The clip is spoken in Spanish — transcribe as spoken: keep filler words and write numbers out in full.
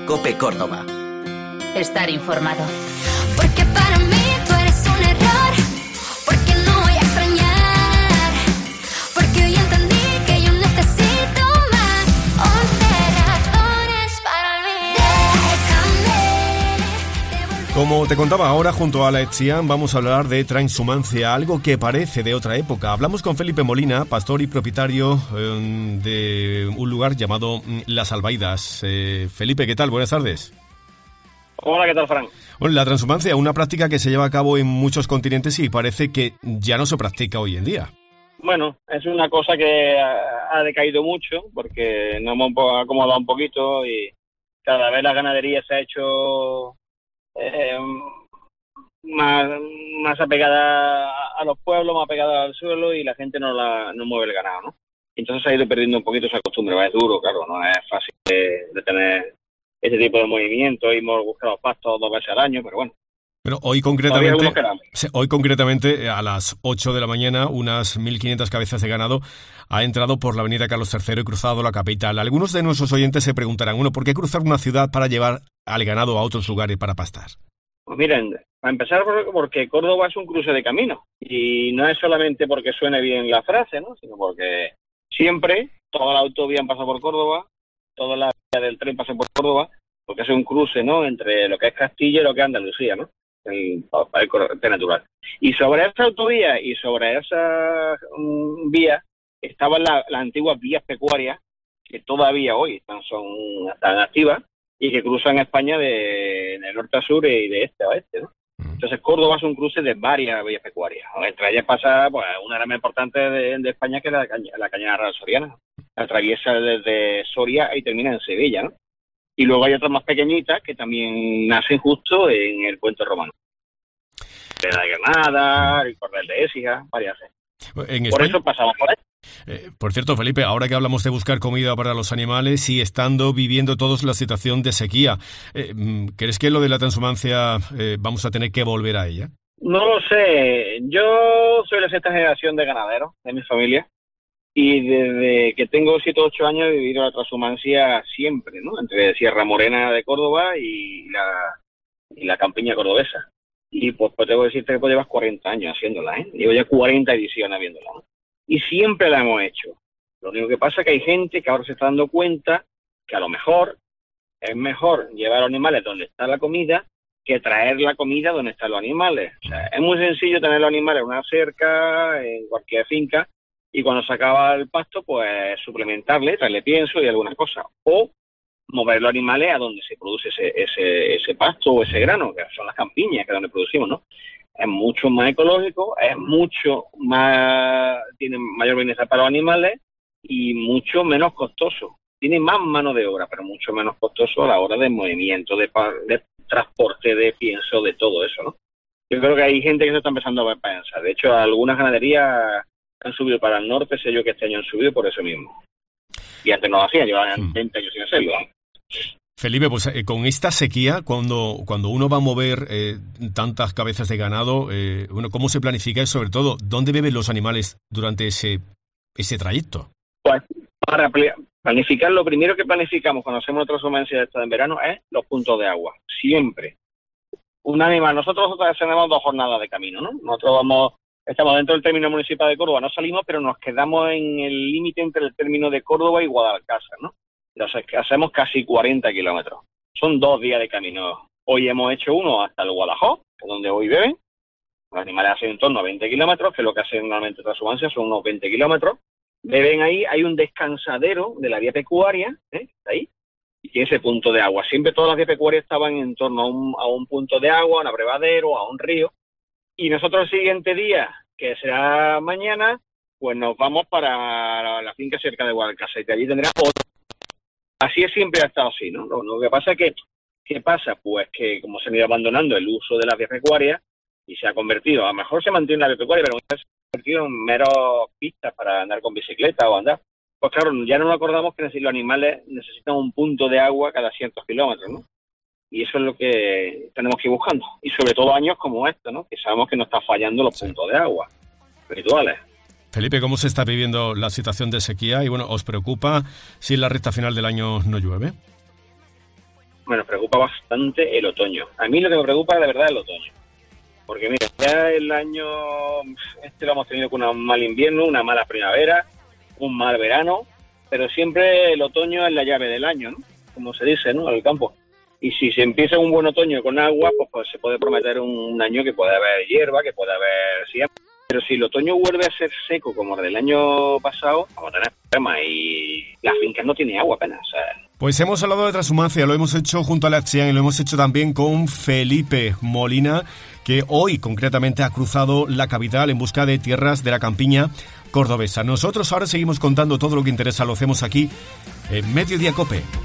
COPE Córdoba. Estar informado. Porque para mí tú eres un error, porque no voy a extrañar, porque hoy entendí que yo necesito más once razones para olvidar. Como te contaba ahora, junto a la Etzian vamos a hablar de transhumancia, algo que parece de otra época. Hablamos con Felipe Molina, pastor y propietario eh, de un lugar llamado Las Albaidas. Eh, Felipe, ¿qué tal? Buenas tardes. Hola, ¿qué tal, Fran? Bueno, la transhumancia, una práctica que se lleva a cabo en muchos continentes y parece que ya no se practica hoy en día. Bueno, es una cosa que ha, ha decaído mucho porque nos hemos acomodado un poquito y cada vez la ganadería se ha hecho eh, más, más apegada a los pueblos, más apegada al suelo y la gente no, la, no mueve el ganado, ¿no? Entonces se ha ido perdiendo un poquito esa costumbre. Es duro, claro, no es fácil de, de tener ese tipo de movimiento. Hemos buscado los pastos dos veces al año, pero bueno. Pero hoy concretamente, hoy concretamente a las ocho de la mañana, unas mil quinientas cabezas de ganado ha entrado por la avenida Carlos tercero y cruzado la capital. Algunos de nuestros oyentes se preguntarán, bueno, ¿por qué cruzar una ciudad para llevar al ganado a otros lugares para pastar? Pues miren, para empezar porque Córdoba es un cruce de camino y no es solamente porque suene bien la frase, ¿no? Sino porque siempre toda la autovía pasa por Córdoba, toda la vía del tren pasa por Córdoba, porque es un cruce, ¿no?, entre lo que es Castilla y lo que es Andalucía, ¿no?, el, el corte natural. Y sobre esa autovía y sobre esa um, vía estaban la, las antiguas vías pecuarias que todavía hoy están, son, están activas y que cruzan España de, de norte a sur y de este a oeste, ¿no? Entonces Córdoba es un cruce de varias vías pecuarias. Entre ellas pasa pues, una de las más importantes de, de España, que es la, caña, la Cañada Real Soriana. Atraviesa desde Soria y termina en Sevilla, ¿no? Y luego hay otras más pequeñitas que también nacen justo en el puente romano. De la Granada, el Cordel de Écija, varias. En por España, eso pasamos por ahí. Eh, por cierto, Felipe, ahora que hablamos de buscar comida para los animales y estando viviendo todos la situación de sequía, eh, ¿crees que lo de la transhumancia eh, vamos a tener que volver a ella? No lo sé. Yo soy la sexta generación de ganaderos de mi familia y desde que tengo siete o ocho años he vivido la transhumancia siempre, ¿no?, entre Sierra Morena de Córdoba y la, y la campiña cordobesa. Y pues, pues tengo que decirte que pues llevas cuarenta años haciéndola, ¿eh? Llevo ya cuarenta ediciones viéndola, ¿no? Y siempre la hemos hecho. Lo único que pasa es que hay gente que ahora se está dando cuenta que a lo mejor es mejor llevar a los animales donde está la comida que traer la comida donde están los animales. O sea, es muy sencillo tener los animales en una cerca, en cualquier finca, y cuando se acaba el pasto, pues suplementarle, traerle pienso y alguna cosa. O mover los animales a donde se produce ese, ese, ese pasto o ese grano, que son las campiñas, que es donde producimos, ¿no? Es mucho más ecológico, es mucho más, tiene mayor bienestar para los animales y mucho menos costoso. Tiene más mano de obra, pero mucho menos costoso a la hora de movimiento, de, de transporte, de pienso, de todo eso, ¿no? Yo creo que hay gente que se está empezando a pensar. De hecho, algunas ganaderías han subido para el norte, sé yo que este año han subido por eso mismo. Y antes no lo hacían, llevaban veinte años sin hacerlo, ¿no? Felipe, pues eh, con esta sequía, cuando cuando uno va a mover eh, tantas cabezas de ganado, eh, bueno, ¿cómo se planifica y sobre todo, dónde beben los animales durante ese ese trayecto? Pues para planificar, lo primero que planificamos cuando hacemos otra transhumancia de esta en verano es los puntos de agua, siempre. Un animal, nosotros nosotros tenemos dos jornadas de camino, ¿no? Nosotros vamos, estamos dentro del término municipal de Córdoba, no salimos, pero nos quedamos en el límite entre el término de Córdoba y Guadalcázar, ¿no? Entonces, hacemos casi cuarenta kilómetros. Son dos días de camino. Hoy hemos hecho uno hasta el Guadalajó, donde hoy beben. Los animales hacen en torno a veinte kilómetros, que es lo que hacen normalmente transhumancia, son unos veinte kilómetros. Beben ahí, hay un descansadero de la vía pecuaria, ¿eh? Ahí, y tiene ese punto de agua. Siempre todas las vías pecuarias estaban en torno a un, a un punto de agua, a un abrevadero, a un río. Y nosotros el siguiente día, que será mañana, pues nos vamos para la, la finca cerca de Guadalcázar, y de allí tendrá otro. Así es, siempre ha estado así, ¿no? Lo, lo que pasa es que, ¿qué pasa? Pues que como se han ido abandonando el uso de las vías pecuarias y se ha convertido, a lo mejor se mantiene la vía pecuaria, pero se ha convertido en meros pistas para andar con bicicleta o andar. Pues claro, ya no nos acordamos que los animales necesitan un punto de agua cada ciertos kilómetros, ¿no? Y eso es lo que tenemos que ir buscando. Y sobre todo años como estos, ¿no? Que sabemos que nos está fallando los puntos de agua rituales. Felipe, ¿cómo se está viviendo la situación de sequía? Y bueno, ¿os preocupa si en la recta final del año no llueve? me preocupa bastante el otoño. A mí lo que me preocupa de verdad es el otoño. Porque mira, ya el año este lo hemos tenido con un mal invierno, una mala primavera, un mal verano, pero siempre el otoño es la llave del año, ¿no? Como se dice, ¿no? Al campo. Y si se empieza un buen otoño con agua, pues, pues se puede prometer un, un año que puede haber hierba, que puede haber siembra. Pero si el otoño vuelve a ser seco como el del año pasado, vamos a tener problemas y las fincas no tienen agua apenas. O sea. Pues hemos hablado de transhumancia, lo hemos hecho junto a la Chiang y lo hemos hecho también con Felipe Molina, que hoy concretamente ha cruzado la capital en busca de tierras de la campiña cordobesa. Nosotros ahora seguimos contando todo lo que interesa, lo hacemos aquí en Mediodía Cope.